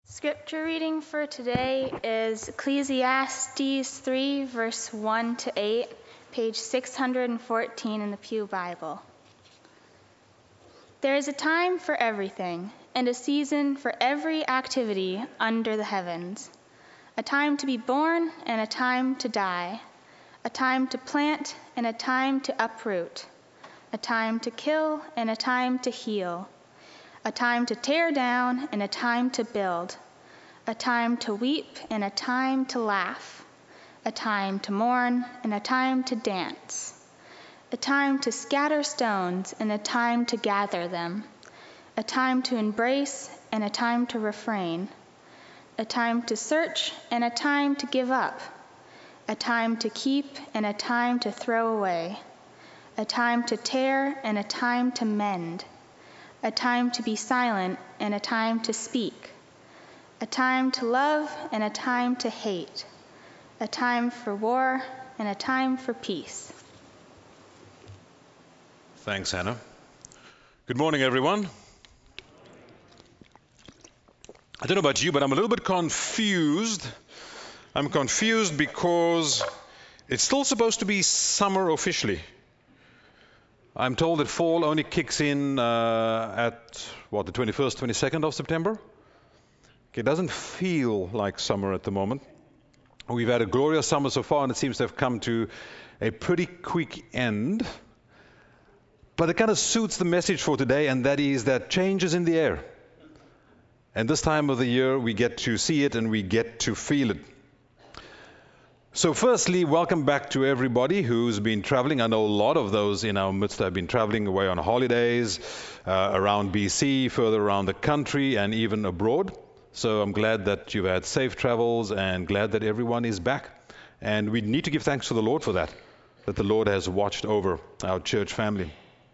Scripture reading for today is Ecclesiastes 3, verse 1 to 8, page 614 in the Pew Bible. There is a time for everything, and a season for every activity under the heavens. A time to be born and a time to die. A time to plant and a time to uproot. A time to kill and a time to heal. A time to tear down and a time to build. A time to weep and a time to laugh. A time to mourn and a time to dance. A time to scatter stones and a time to gather them. A time to embrace and a time to refrain. A time to search and a time to give up. A time to keep and a time to throw away. A time to tear and a time to mend. A time to be silent and a time to speak. A time to love and a time to hate. A time for war and a time for peace. Thanks, Hannah. Good morning, everyone. I don't know about you, but I'm a little bit confused. I'm confused because it's still supposed to be summer officially. I'm told that fall only kicks in at, the 21st, 22nd of September? It doesn't feel like summer at the moment. We've had a glorious summer so far, and it seems to have come to a pretty quick end. But it kind of suits the message for today, and that is that change is in the air. And this time of the year, we get to see it and we get to feel it. So firstly, welcome back to everybody who's been traveling. I know a lot of those in our midst have been traveling away on holidays around BC, further around the country, and even abroad. So I'm glad that you've had safe travels and glad that everyone is back. And we need to give thanks to the Lord for that the Lord has watched over our church family.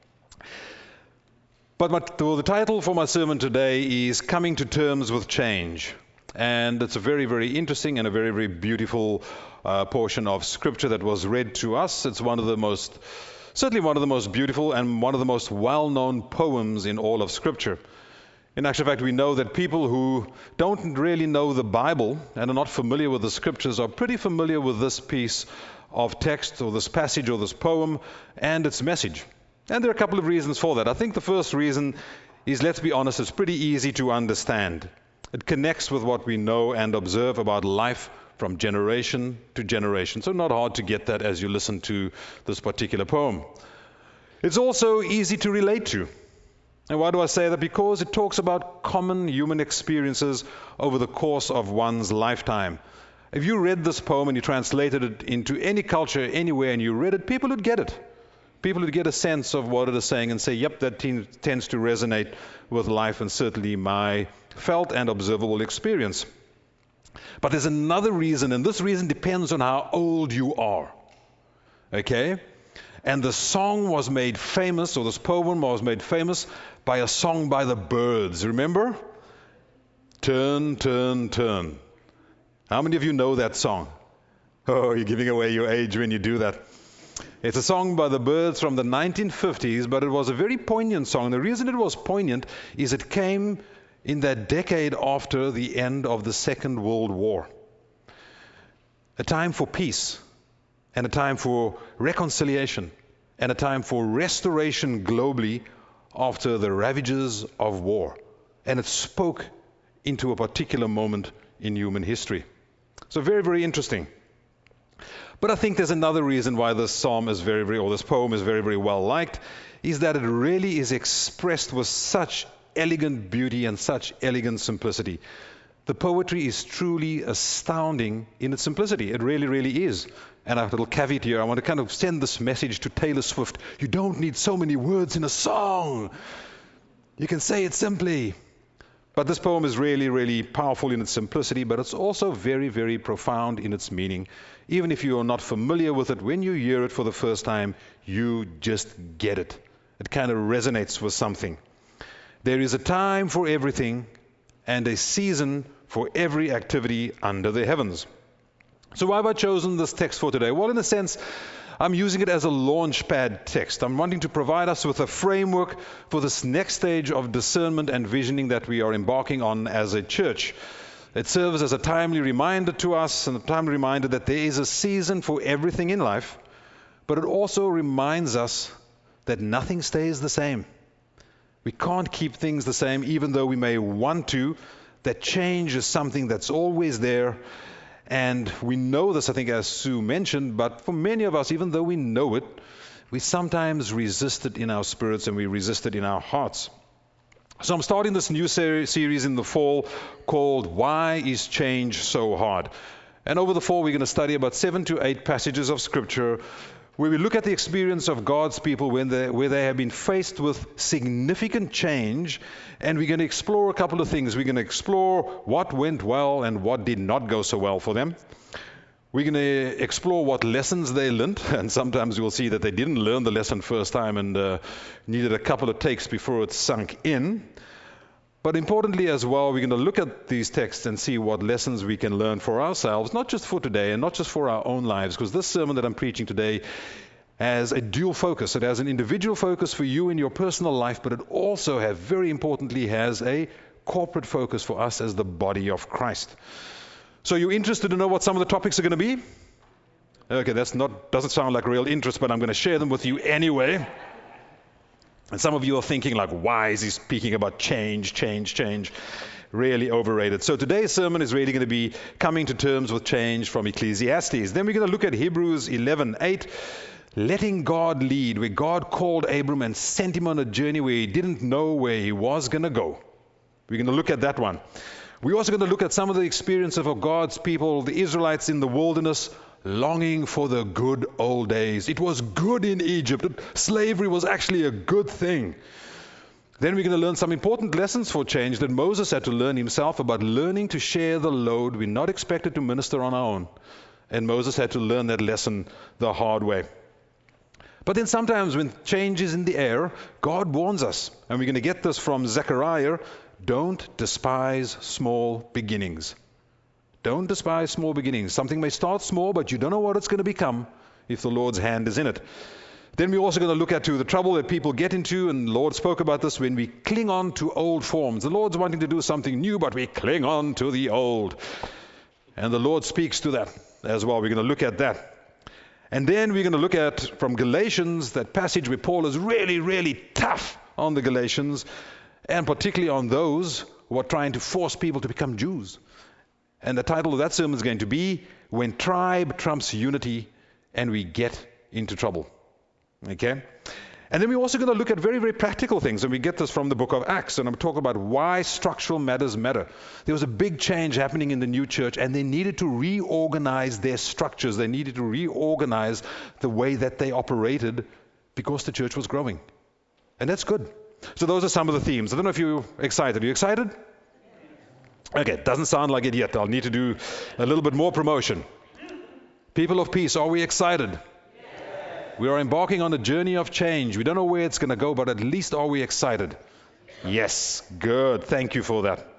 But the title for my sermon today is Coming to Terms with Change. And it's a very, very interesting and a very, very beautiful portion of Scripture that was read to us. It's certainly one of the most beautiful and one of the most well-known poems in all of Scripture. In actual fact, we know that people who don't really know the Bible and are not familiar with the Scriptures are pretty familiar with this piece of text or this passage or this poem and its message. And there are a couple of reasons for that. I think the first reason is, let's be honest, it's pretty easy to understand. It connects with what we know and observe about life from generation to generation. So not hard to get that as you listen to this particular poem. It's also easy to relate to. And why do I say that? Because it talks about common human experiences over the course of one's lifetime. If you read this poem and you translated it into any culture, anywhere, and you read it, people would get it. People would get a sense of what it is saying and say, yep, that tends to resonate with life and certainly my felt and observable experience. But there's another reason, and this reason depends on how old you are. Okay? And the song was made famous, or this poem was made famous by a song by the Byrds. Remember? Turn, turn, turn. How many of you know that song? Oh, you're giving away your age when you do that. It's a song by the Byrds from the 1950s, but it was a very poignant song. The reason it was poignant is it came in that decade after the end of the Second World War. A time for peace, and a time for reconciliation, and a time for restoration globally after the ravages of war. And it spoke into a particular moment in human history. So very, very interesting. But I think there's another reason why this poem is very, very well liked, is that it really is expressed with such elegant beauty and such elegant simplicity. The poetry is truly astounding in its simplicity. It really, really is. And I have a little caveat here. I want to kind of send this message to Taylor Swift. You don't need so many words in a song. You can say it simply. But this poem is really, really powerful in its simplicity, but it's also very, very profound in its meaning. Even if you are not familiar with it, when you hear it for the first time, you just get it. It kind of resonates with something. There is a time for everything and a season for every activity under the heavens. So why have I chosen this text for today? Well, in a sense, I'm using it as a launchpad text. I'm wanting to provide us with a framework for this next stage of discernment and visioning that we are embarking on as a church. It serves as a timely reminder to us, and a timely reminder that there is a season for everything in life, but it also reminds us that nothing stays the same. We can't keep things the same, even though we may want to. That change is something that's always there. And we know this, I think, as Sue mentioned, but for many of us, even though we know it, we sometimes resist it in our spirits and we resist it in our hearts. So I'm starting this new series in the fall called Why is Change So Hard? And over the fall, we're going to study about 7 to 8 passages of Scripture where we look at the experience of God's people where they have been faced with significant change, and we're going to explore a couple of things. We're going to explore what went well and what did not go so well for them. We're going to explore what lessons they learned, and sometimes we'll see that they didn't learn the lesson first time and needed a couple of takes before it sunk in. But importantly as well, we're going to look at these texts and see what lessons we can learn for ourselves, not just for today and not just for our own lives, because this sermon that I'm preaching today has a dual focus. It has an individual focus for you in your personal life, but it also very importantly has a corporate focus for us as the body of Christ. So you're interested to know what some of the topics are going to be? Okay, doesn't sound like real interest, but I'm going to share them with you anyway. And some of you are thinking like, why is he speaking about change? Really overrated. So today's sermon is really going to be coming to terms with change from Ecclesiastes. Then we're going to look at Hebrews 11:8, letting God lead, where God called Abram and sent him on a journey where he didn't know where he was going to go. We're going to look at that one. We're also going to look at some of the experience of God's people, the Israelites in the wilderness, longing for the good old days. It was good in Egypt. Slavery was actually a good thing. Then we're going to learn some important lessons for change that Moses had to learn himself about learning to share the load. We're not expected to minister on our own. And Moses had to learn that lesson the hard way. But then sometimes when change is in the air, God warns us. And we're going to get this from Zechariah. Don't despise small beginnings. Don't despise small beginnings. Something may start small, but you don't know what it's going to become if the Lord's hand is in it. Then we're also going to look at the trouble that people get into, and the Lord spoke about this when we cling on to old forms. The Lord's wanting to do something new, but we cling on to the old. And the Lord speaks to that as well. We're going to look at that. And then we're going to look at, from Galatians, that passage where Paul is really, really tough on the Galatians, and particularly on those who are trying to force people to become Jews. And the title of that sermon is going to be, When Tribe Trumps Unity and We Get into Trouble. Okay? And then we're also going to look at very, very practical things, and we get this from the book of Acts, and I'm talking about why structural matters matter. There was a big change happening in the new church, and they needed to reorganize their structures. They needed to reorganize the way that they operated because the church was growing. And that's good. So those are some of the themes. I don't know if you're excited. Are you excited? Okay, doesn't sound like it yet. I'll need to do a little bit more promotion. People of peace, are we excited? Yes. We are embarking on a journey of change. We don't know where it's going to go, but at least are we excited? Yes, good. Thank you for that.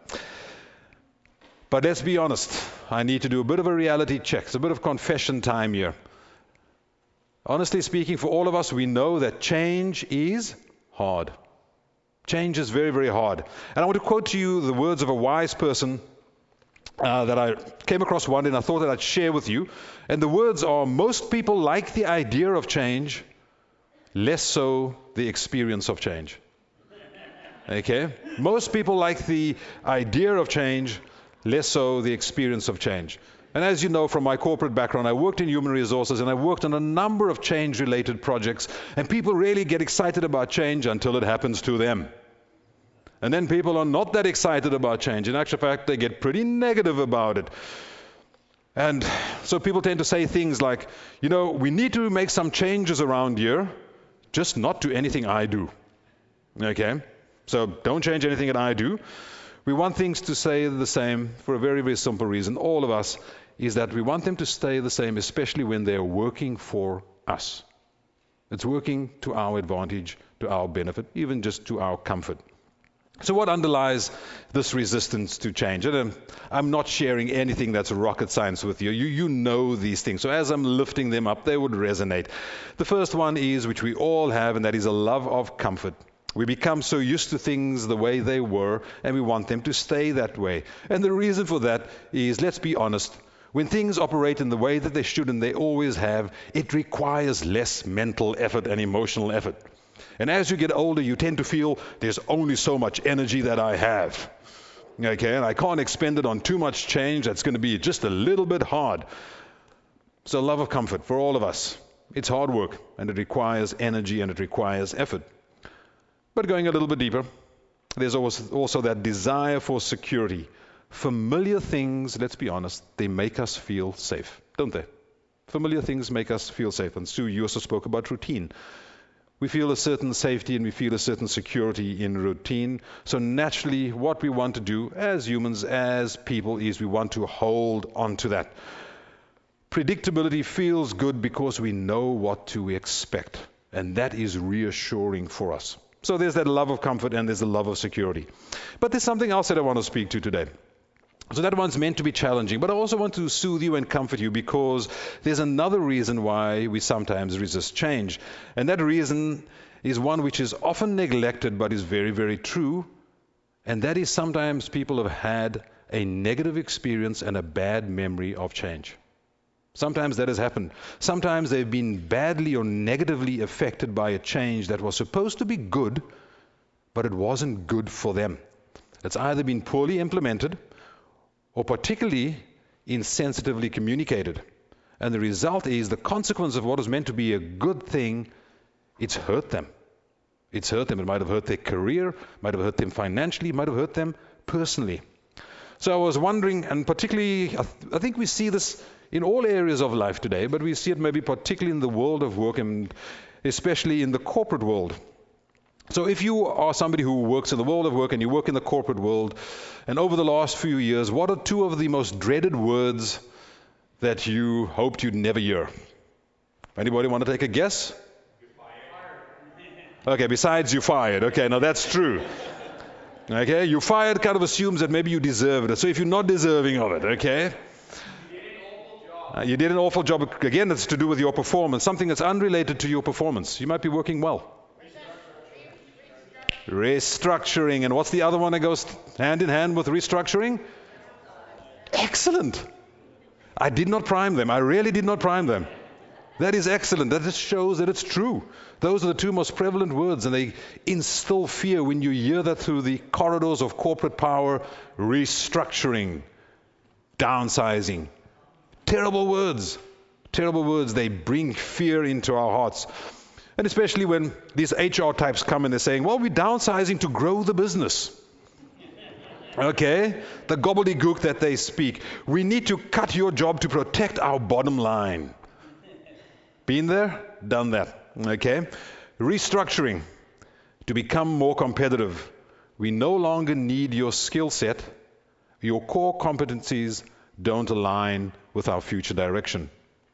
But let's be honest. I need to do a bit of a reality check. It's a bit of confession time here. Honestly speaking, for all of us, we know that change is hard. Change is very, very hard. And I want to quote to you the words of a wise person that I came across one, and I thought that I'd share with you. And the words are, most people like the idea of change, less so the experience of change. Okay? Most people like the idea of change, less so the experience of change. And as you know from my corporate background, I worked in human resources and I worked on a number of change-related projects, and people really get excited about change until it happens to them. And then people are not that excited about change. In actual fact, they get pretty negative about it. And so people tend to say things like, we need to make some changes around here, just not to anything I do. Okay? So don't change anything that I do. We want things to stay the same for a very, very simple reason. All of us is that we want them to stay the same, especially when they're working for us. It's working to our advantage, to our benefit, even just to our comfort. So what underlies this resistance to change? And I'm not sharing anything that's rocket science with you. You know these things. So as I'm lifting them up, they would resonate. The first one is, which we all have, and that is a love of comfort. We become so used to things the way they were, and we want them to stay that way. And the reason for that is, let's be honest, when things operate in the way that they should and they always have, it requires less mental effort and emotional effort. And as you get older, you tend to feel there's only so much energy that I have. Okay, and I can't expend it on too much change. That's going to be just a little bit hard. So love of comfort for all of us. It's hard work, and it requires energy, and it requires effort. But going a little bit deeper, there's also that desire for security. Familiar things, let's be honest, they make us feel safe, don't they? Familiar things make us feel safe. And Sue, you also spoke about routine. We feel a certain safety and we feel a certain security in routine. So naturally, what we want to do as humans, as people, is we want to hold on to that. Predictability feels good because we know what to expect. And that is reassuring for us. So there's that love of comfort and there's the love of security. But there's something else that I want to speak to today. So that one's meant to be challenging, but I also want to soothe you and comfort you because there's another reason why we sometimes resist change. And that reason is one which is often neglected but is very, very true. And that is sometimes people have had a negative experience and a bad memory of change. Sometimes that has happened. Sometimes they've been badly or negatively affected by a change that was supposed to be good, but it wasn't good for them. It's either been poorly implemented or particularly insensitively communicated. And the result is the consequence of what was meant to be a good thing, it's hurt them. It's hurt them. It might have hurt their career, might have hurt them financially, might have hurt them personally. So I was wondering, and particularly, I think we see this in all areas of life today, but we see it maybe particularly in the world of work and especially in the corporate world. So if you are somebody who works in the world of work and you work in the corporate world, and over the last few years, what are two of the most dreaded words that you hoped you'd never hear? Anybody want to take a guess? Okay, besides you fired. Okay, now that's true. Okay, you fired kind of assumes that maybe you deserved it. So if you're not deserving of it, okay? You did an awful job. Again, it's to do with your performance, something that's unrelated to your performance. You might be working well. Restructuring. And what's the other one that goes hand in hand with restructuring? Excellent. I did not prime them. I really did not prime them. That is excellent. That just shows that it's true. Those are the two most prevalent words, and they instill fear when you hear that through the corridors of corporate power. Restructuring, downsizing. Terrible words. Terrible words. They bring fear into our hearts. And especially when these HR types come and they're saying, well, we're downsizing to grow the business. Okay? The gobbledygook that they speak. We need to cut your job to protect our bottom line. Been there? Done that. Okay? Restructuring. To become more competitive. We no longer need your skill set. Your core competencies don't align with our future direction.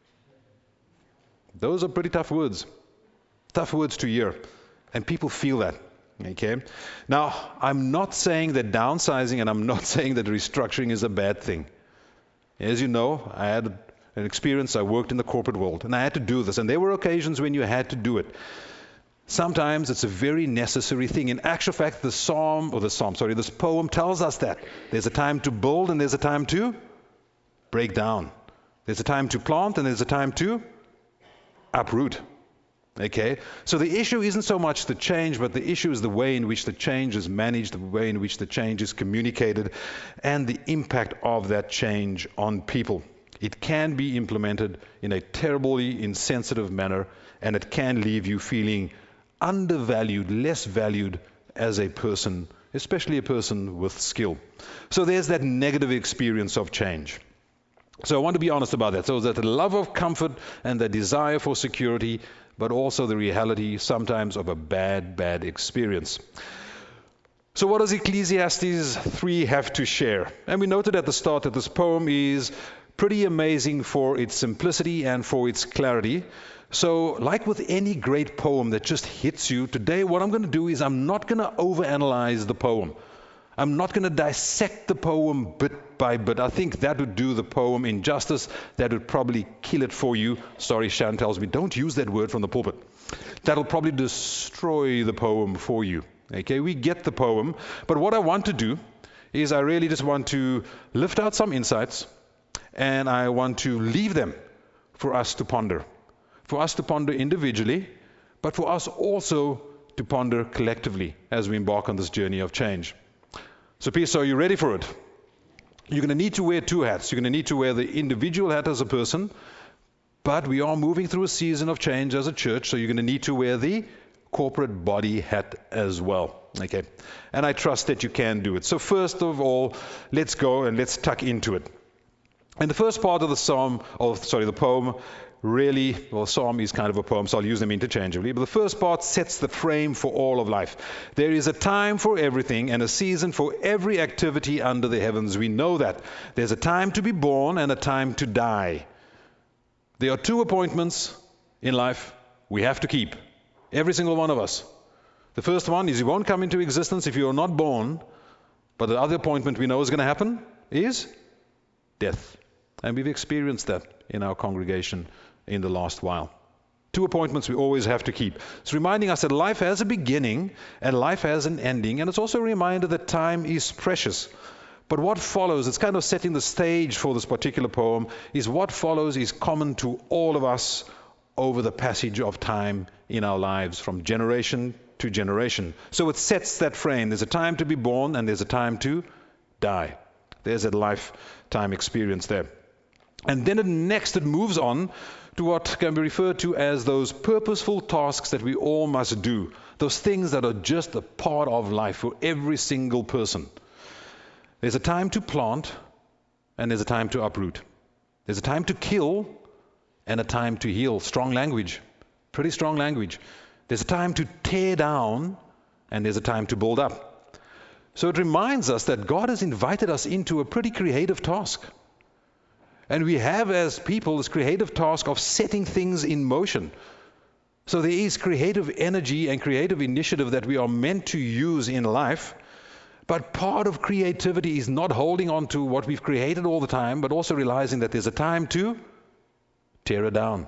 Those are pretty tough words. Tough words to hear. And people feel that. Okay? Now, I'm not saying that downsizing and I'm not saying that restructuring is a bad thing. As you know, I had an experience. I worked in the corporate world and I had to do this. And there were occasions when you had to do it. Sometimes it's a very necessary thing. In actual fact, this poem tells us that. There's a time to build and there's a time to break down. There's a time to plant and there's a time to uproot. Okay? So the issue isn't so much the change, but the issue is the way in which the change is managed, the way in which the change is communicated, and the impact of that change on people. It can be implemented in a terribly insensitive manner, and it can leave you feeling undervalued, less valued as a person, especially a person with skill. So there's that negative experience of change. So I want to be honest about that. So that the love of comfort and the desire for security, but also the reality sometimes of a bad experience. So what does Ecclesiastes 3 have to share? And we noted at the start that this poem is pretty amazing for its simplicity and for its clarity. So like with any great poem that just hits you, today what I'm going to do is I'm not going to overanalyze the poem. I'm not going to dissect the poem bit by bit. I think that would do the poem injustice. That would probably kill it for you. Sorry, Shan tells me, don't use that word from the pulpit. that'll probably destroy the poem for you. Okay, we get the poem, but what I want to do is I really just want to lift out some insights, and I want to leave them for us to ponder. For us to ponder individually, but for us also to ponder collectively as we embark on this journey of change. So please, are you ready for it? You're going to need to wear two hats. You're going to need to wear the individual hat as a person, but we are moving through a season of change as a church, so you're going to need to wear the corporate body hat as well. Okay, and I trust that you can do it. So first of all, let's go and let's tuck into it. And the first part of the poem, really, well, psalm is kind of a poem, so I'll use them interchangeably. But the first part sets the frame for all of life. There is a time for everything and a season for every activity under the heavens. We know that. There's a time to be born and a time to die. There are two appointments in life we have to keep, every single one of us. The first one is you won't come into existence if you are not born, but the other appointment we know is going to happen is death. And we've experienced that in our congregation in the last while. Two appointments we always have to keep. It's reminding us that life has a beginning and life has an ending, and it's also a reminder that time is precious. But what follows, it's kind of setting the stage for this particular poem, is what follows is common to all of us over the passage of time in our lives from generation to generation. So it sets that frame. There's a time to be born and there's a time to die. There's a lifetime experience there. And then it moves on to what can be referred to as those purposeful tasks that we all must do. Those things that are just a part of life for every single person. There's a time to plant and there's a time to uproot. There's a time to kill and a time to heal. Strong language. Pretty strong language. There's a time to tear down and there's a time to build up. So it reminds us that God has invited us into a pretty creative task. And we have as people this creative task of setting things in motion. So there is creative energy and creative initiative that we are meant to use in life. But part of creativity is not holding on to what we've created all the time, but also realizing that there's a time to tear it down,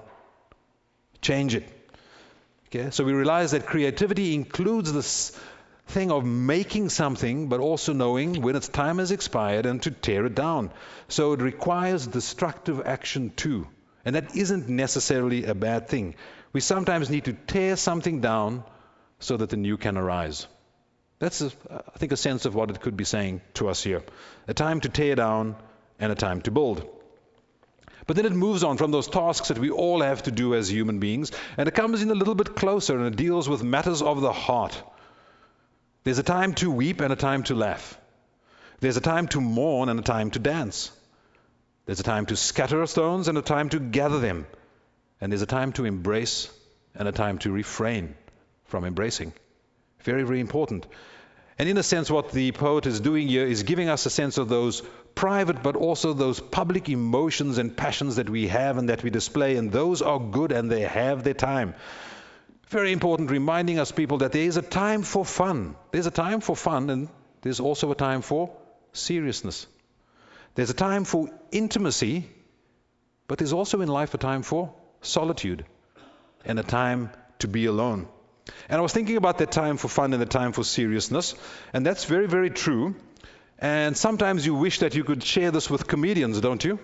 change it. Okay? So we realize that creativity includes this thing of making something, but also knowing when its time has expired and to tear it down. So it requires destructive action too. And that isn't necessarily a bad thing. We sometimes need to tear something down so that the new can arise. That's, I think, a sense of what it could be saying to us here. A time to tear down and a time to build. But then it moves on from those tasks that we all have to do as human beings, and it comes in a little bit closer, and it deals with matters of the heart. There's a time to weep and a time to laugh. There's a time to mourn and a time to dance. There's a time to scatter stones and a time to gather them. And there's a time to embrace and a time to refrain from embracing. Very, very important. And in a sense, what the poet is doing here is giving us a sense of those private but also those public emotions and passions that we have and that we display. And those are good and they have their time. Very important, reminding us people that there is a time for fun. There's a time for fun and there's also a time for seriousness. There's a time for intimacy, but there's also in life a time for solitude and a time to be alone. And I was thinking about that time for fun and the time for seriousness, and that's very, very true. And sometimes you wish that you could share this with comedians, don't you?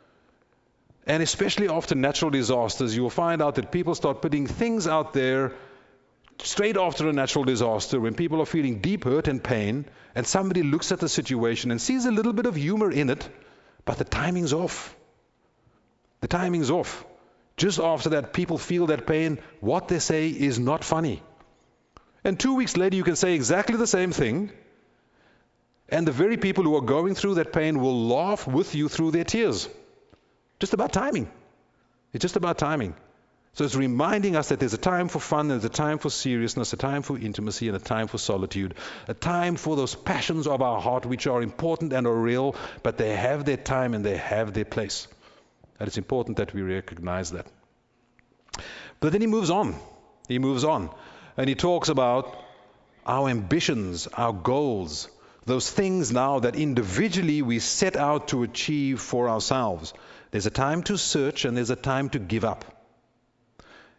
And especially after natural disasters, you will find out that people start putting things out there straight after a natural disaster when people are feeling deep hurt and pain, and somebody looks at the situation and sees a little bit of humor in it, but the timing's off. The timing's off. Just after that, people feel that pain. What they say is not funny. And 2 weeks later, you can say exactly the same thing, and the very people who are going through that pain will laugh with you through their tears. Just about timing. It's just about timing. So it's reminding us that there's a time for fun, there's a time for seriousness, a time for intimacy, and a time for solitude. A time for those passions of our heart which are important and are real, but they have their time and they have their place. And it's important that we recognize that. But then he moves on. He moves on. And he talks about our ambitions, our goals, those things now that individually we set out to achieve for ourselves. There's a time to search and there's a time to give up.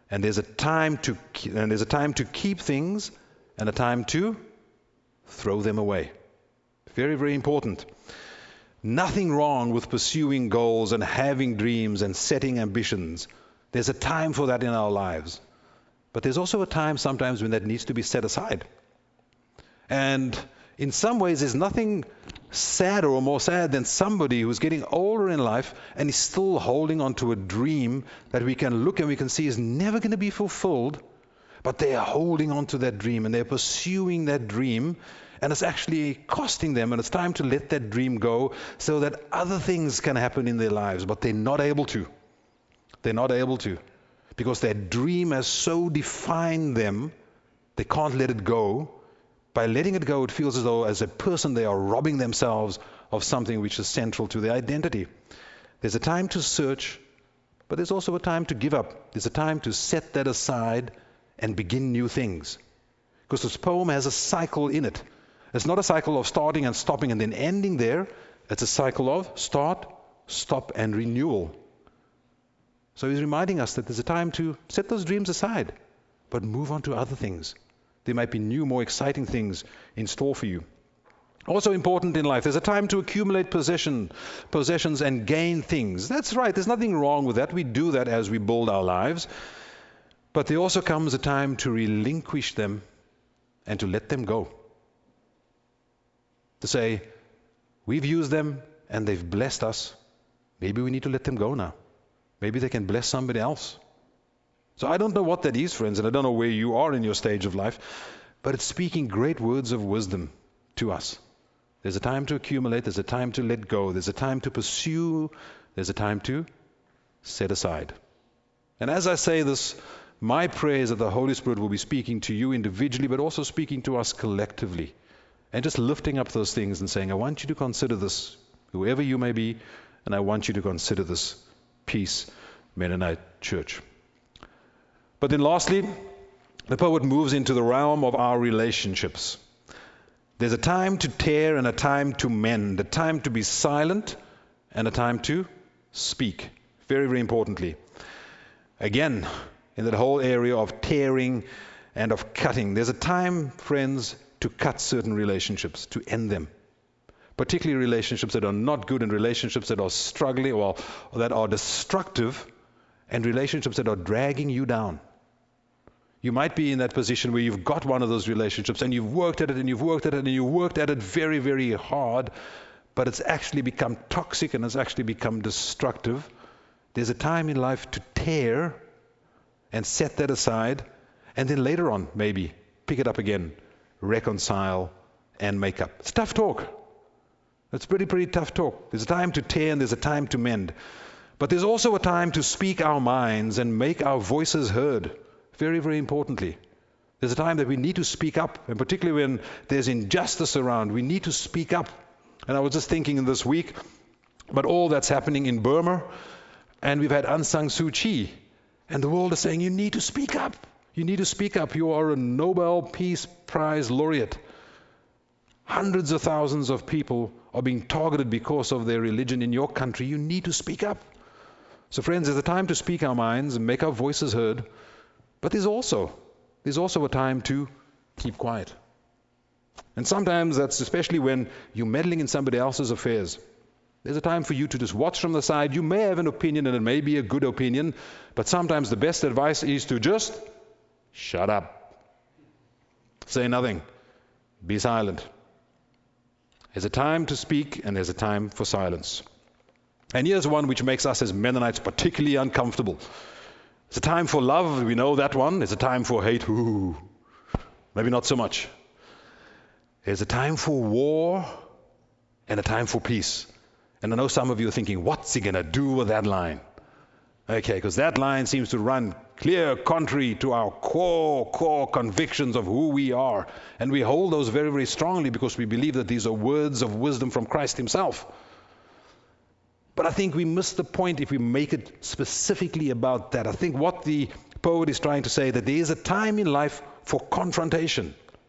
And there's a time to keep things and a time to throw them away. Very, very important. Nothing wrong with pursuing goals and having dreams and setting ambitions. There's a time for that in our lives. But there's also a time sometimes when that needs to be set aside. And in some ways, there's nothing sadder or more sad than somebody who's getting older in life and is still holding on to a dream that we can look and we can see is never going to be fulfilled, but they are holding on to that dream and they're pursuing that dream, and it's actually costing them, and it's time to let that dream go so that other things can happen in their lives, but they're not able to. They're not able to because that dream has so defined them, they can't let it go. By letting it go, it feels as though as a person they are robbing themselves of something which is central to their identity. There's a time to search, but there's also a time to give up. There's a time to set that aside and begin new things. Because this poem has a cycle in it. It's not a cycle of starting and stopping and then ending there. It's a cycle of start, stop, and renewal. So he's reminding us that there's a time to set those dreams aside, but move on to other things. There might be new, more exciting things in store for you. Also important in life, there's a time to accumulate possessions and gain things. That's right, there's nothing wrong with that. We do that as we build our lives. But there also comes a time to relinquish them and to let them go. To say, we've used them and they've blessed us. Maybe we need to let them go now. Maybe they can bless somebody else. So I don't know what that is, friends, and I don't know where you are in your stage of life, but it's speaking great words of wisdom to us. There's a time to accumulate, there's a time to let go, there's a time to pursue, there's a time to set aside. And as I say this, my prayer is that the Holy Spirit will be speaking to you individually, but also speaking to us collectively, and just lifting up those things and saying, I want you to consider this, whoever you may be, and I want you to consider this Peace Mennonite Church. But then lastly, the poet moves into the realm of our relationships. There's a time to tear and a time to mend, a time to be silent and a time to speak. Very, very importantly. Again, in that whole area of tearing and of cutting, there's a time, friends, to cut certain relationships, to end them. Particularly relationships that are not good and relationships that are struggling or that are destructive and relationships that are dragging you down. You might be in that position where you've got one of those relationships and you've worked at it and you've worked at it and you've worked at it very, very hard, but it's actually become toxic and it's actually become destructive. There's a time in life to tear and set that aside, and then later on, maybe, pick it up again, reconcile and make up. It's tough talk. It's pretty tough talk. There's a time to tear and there's a time to mend. But there's also a time to speak our minds and make our voices heard. Very, very importantly. There's a time that we need to speak up, and particularly when there's injustice around, we need to speak up. And I was just thinking in this week about all that's happening in Burma, and we've had Aung San Suu Kyi, and the world is saying, you need to speak up. You need to speak up. You are a Nobel Peace Prize laureate. Hundreds of thousands of people are being targeted because of their religion in your country. You need to speak up. So friends, there's a time to speak our minds and make our voices heard, but there's also a time to keep quiet. And sometimes that's especially when you're meddling in somebody else's affairs. There's a time for you to just watch from the side. You may have an opinion, and it may be a good opinion, but sometimes the best advice is to just shut up. Say nothing. Be silent. There's a time to speak, and there's a time for silence. And here's one which makes us as Mennonites particularly uncomfortable. It's a time for love, we know that one. It's a time for hate, ooh, maybe not so much. There's a time for war and a time for peace. And I know some of you are thinking, what's he going to do with that line? Okay, because that line seems to run clear contrary to our core convictions of who we are. And we hold those very, very strongly because we believe that these are words of wisdom from Christ himself. But I think we miss the point if we make it specifically about that. I think what the poet is trying to say, that there is a time in life for confrontation.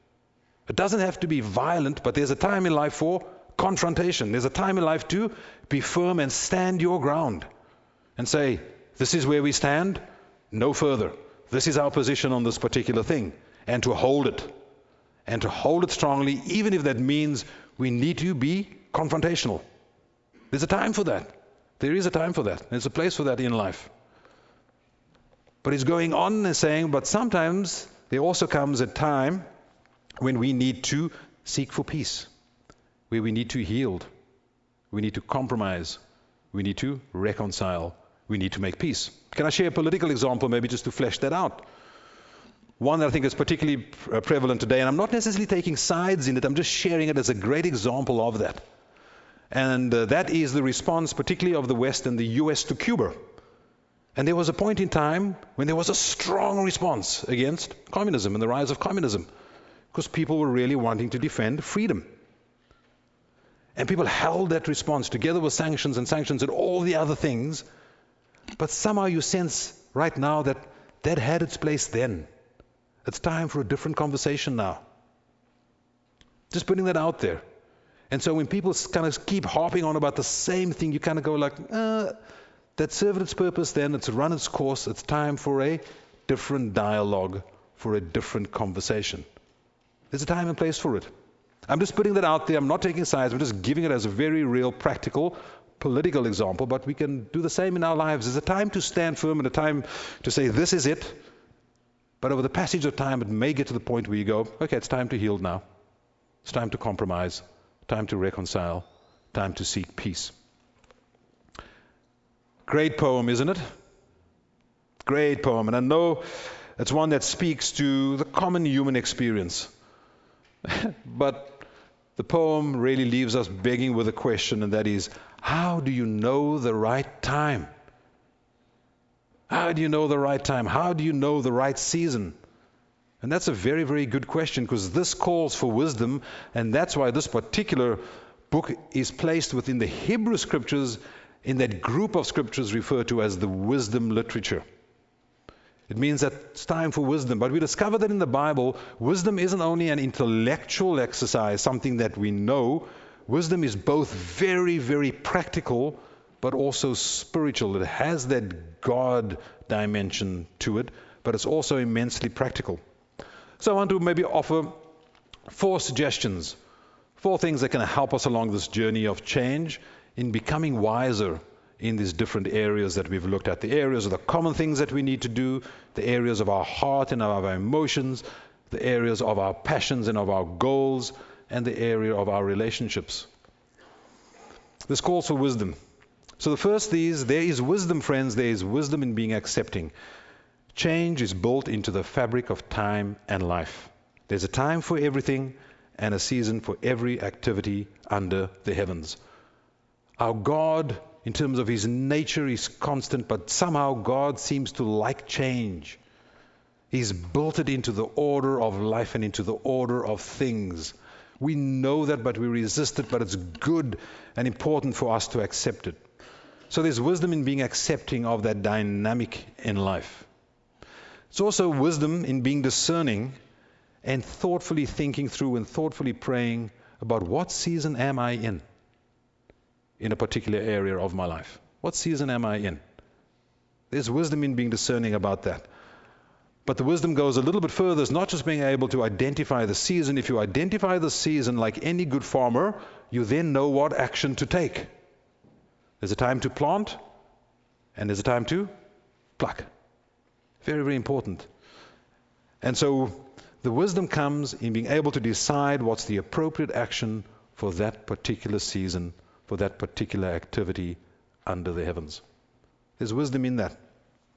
It doesn't have to be violent, but there's a time in life for confrontation. There's a time in life to be firm and stand your ground and say, this is where we stand, no further. This is our position on this particular thing, and to hold it. And to hold it strongly, even if that means we need to be confrontational. There's a time for that. There is a time for that. There's a place for that in life. But he's going on and saying, but sometimes there also comes a time when we need to seek for peace, where we need to yield, we need to compromise, we need to reconcile, we need to make peace. Can I share a political example, maybe just to flesh that out? One that I think is particularly prevalent today, and I'm not necessarily taking sides in it, I'm just sharing it as a great example of that. And that is the response, particularly of the West and the US to Cuba. And there was a point in time when there was a strong response against communism and the rise of communism, because people were really wanting to defend freedom. And people held that response together with sanctions and all the other things. But somehow you sense right now that that had its place then. It's time for a different conversation now. Just putting that out there. And so when people kind of keep harping on about the same thing, you kind of go like, that served its purpose then, it's run its course, it's time for a different dialogue, for a different conversation. There's a time and place for it. I'm just putting that out there, I'm not taking sides, I'm just giving it as a very real, practical, political example, but we can do the same in our lives. There's a time to stand firm and a time to say, this is it. But over the passage of time, it may get to the point where you go, okay, it's time to yield now. It's time to compromise, time to reconcile, time to seek peace. Great poem, isn't it? Great poem. And I know it's one that speaks to the common human experience. But the poem really leaves us begging with a question, and that is, how do you know the right time? How do you know the right time? How do you know the right season? And that's a very, very good question, because this calls for wisdom, and that's why this particular book is placed within the Hebrew Scriptures, in that group of scriptures referred to as the wisdom literature. It means that it's time for wisdom. But we discover that in the Bible, wisdom isn't only an intellectual exercise, something that we know. Wisdom is both very, very practical, but also spiritual. It has that God dimension to it, but it's also immensely practical. So I want to maybe offer 4 suggestions, 4 things that can help us along this journey of change in becoming wiser in these different areas that we've looked at. The areas of the common things that we need to do, the areas of our heart and of our emotions, the areas of our passions and of our goals, and the area of our relationships. This calls for wisdom. So the first is, there is wisdom, friends, there is wisdom in being accepting. Change is built into the fabric of time and life. There's a time for everything and a season for every activity under the heavens. Our God, in terms of his nature, is constant, but somehow God seems to like change. He's built it into the order of life and into the order of things. We know that, but we resist it, but it's good and important for us to accept it. So there's wisdom in being accepting of that dynamic in life. It's also wisdom in being discerning and thoughtfully thinking through and thoughtfully praying about what season am I in a particular area of my life. What season am I in? There's wisdom in being discerning about that. But the wisdom goes a little bit further. It's not just being able to identify the season. If you identify the season like any good farmer, you then know what action to take. There's a time to plant, and there's a time to pluck. Very, very important. And so the wisdom comes in being able to decide what's the appropriate action for that particular season, for that particular activity under the heavens. There's wisdom in that.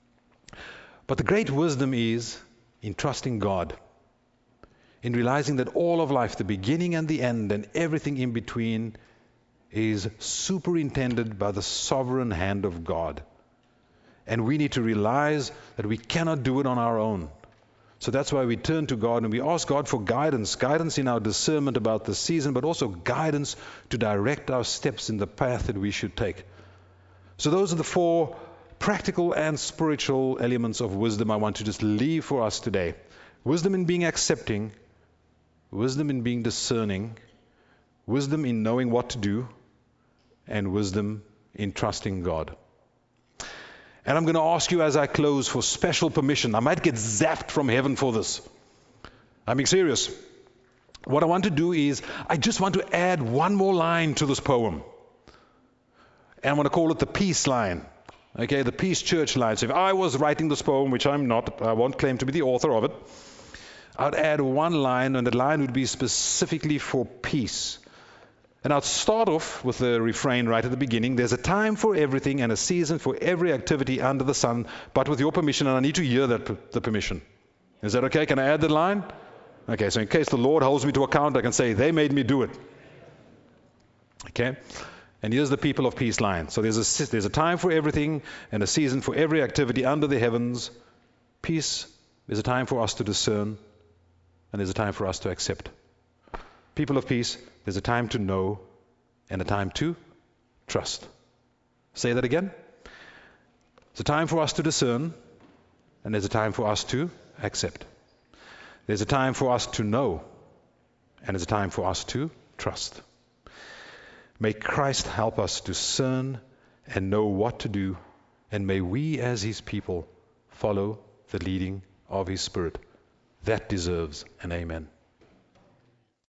But the great wisdom is in trusting God, in realizing that all of life, the beginning and the end and everything in between, is superintended by the sovereign hand of God. And we need to realize that we cannot do it on our own. So that's why we turn to God and we ask God for guidance in our discernment about the season, but also guidance to direct our steps in the path that we should take. So those are the 4 practical and spiritual elements of wisdom I want to just leave for us today. Wisdom in being accepting, wisdom in being discerning, wisdom in knowing what to do, and wisdom in trusting God. And I'm going to ask you as I close for special permission. I might get zapped from heaven for this. I'm being serious. What I want to do is, I just want to add one more line to this poem. And I want to call it the peace line. Okay, the Peace Church line. So if I was writing this poem, which I'm not, I won't claim to be the author of it, I'd add one line, and that line would be specifically for peace. And I'd start off with the refrain right at the beginning. There's a time for everything and a season for every activity under the sun, but with your permission, and I need to hear the permission. Is that okay? Can I add the line? Okay, so in case the Lord holds me to account, I can say, they made me do it. Okay? And here's the people of peace line. So there's a time for everything and a season for every activity under the heavens. Peace is a time for us to discern, and there's a time for us to accept. People of peace, there's a time to know and a time to trust. Say that again. It's a time for us to discern, and there's a time for us to accept. There's a time for us to know, and there's a time for us to trust. May Christ help us discern and know what to do, and may we as His people follow the leading of His Spirit. That deserves an amen.